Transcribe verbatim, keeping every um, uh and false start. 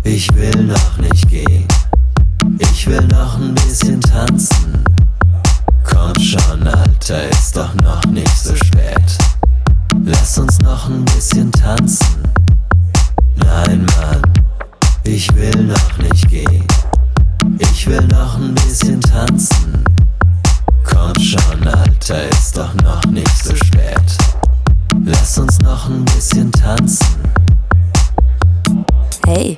Ich will noch nicht gehen. Ich will noch ein bisschen tanzen. Komm schon, Alter, ist doch noch nicht so spät. Lass uns noch ein bisschen tanzen. Nein, Mann, ich will noch nicht gehen. Ich will noch ein bisschen tanzen. Komm schon, Alter, ist doch noch nicht so spät. Lass uns noch ein bisschen tanzen.